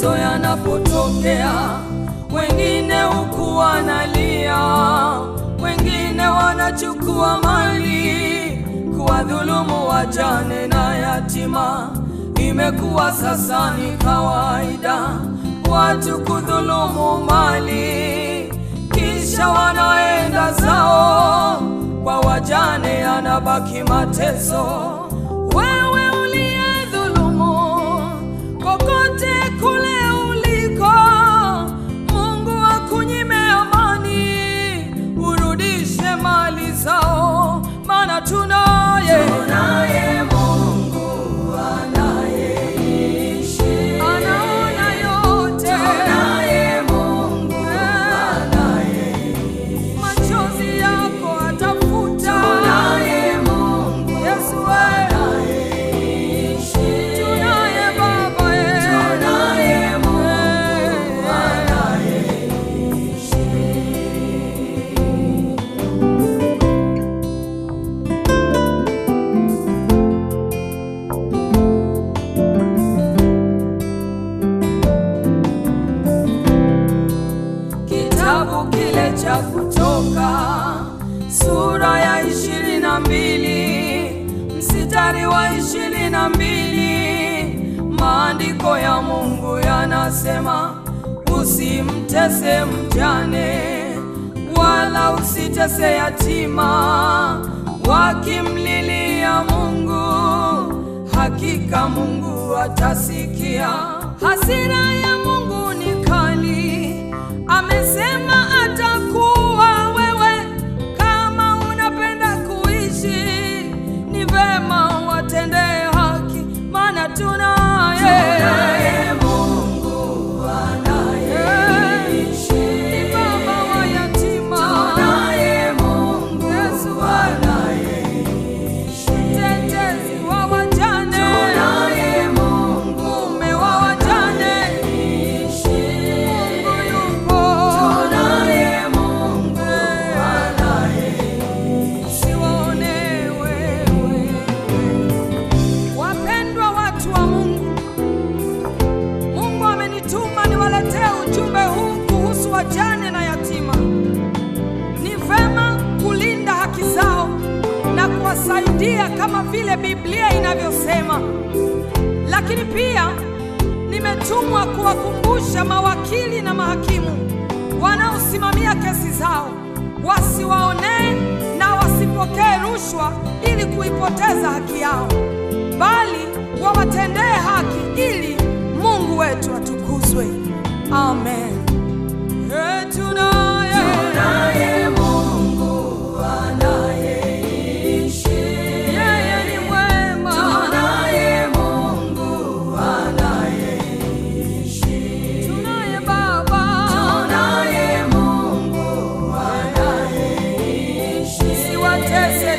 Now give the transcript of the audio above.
mateso yanapotokea, wengine huku wanalia, wengine wanachukua mali, kuwadhulumu wajane na yatima. Imekuwa sasa ni kawaida watu kudhulumu mali, kisha wanaenda zao, kwa wajane yanabaki mateso. Wewe uliyedhulumu, kokote kule uliko, Mungu akunyime amani, urudishe mali zao, maana tunaye Mungu anayeishi, anaona yote. Tunaye Mungu anayeishi, machozi yako atafuta. Tunaye Mungu Yesu anayeishi, tunaye Baba, tunaye Mungu anayeishi. Kitabu kile cha Kutoka sura ya 22 mstari wa 22, maandiko ya Mungu yanasema, usimtese mjane wala usitese yatima, wakimlilia Mungu, hakika Mungu atasikia. Hasira ya Mungu ni kali, amesema atakuwa wewe. Kama unapenda kuishi, ni vema watende haki, maana tunaye Mungu anayeishi, ni baba wa yatima. Tunaye Mungu Yesu anayeishi, mtetezi wa wajane. Tunaye Mungu mume wa wajane, Mungu yupo. Tunaye Mungu anayeishi, siwaone wewe. Wapendwa watu wa Mungu, Mungu amenituma niwaletee ujumbe huu kuhusu wajane na yatima. Ni vema kulinda haki zao na kuwasaidia kama vile Biblia inavyosema, lakini pia nimetumwa kuwakumbusha mawakili na mahakimu wanaosimamia kesi zao wasiwaonee na wasipokee rushwa ili kuipoteza haki yao, bali wawatendee haki ili Mungu wetu atukuzwe. Amen. Tunaye Mungu anayeishi, yeye ni mwema. Tunaye Mungu anayeishi, tunaye Baba. Tunaye Mungu anayeishi, siwatese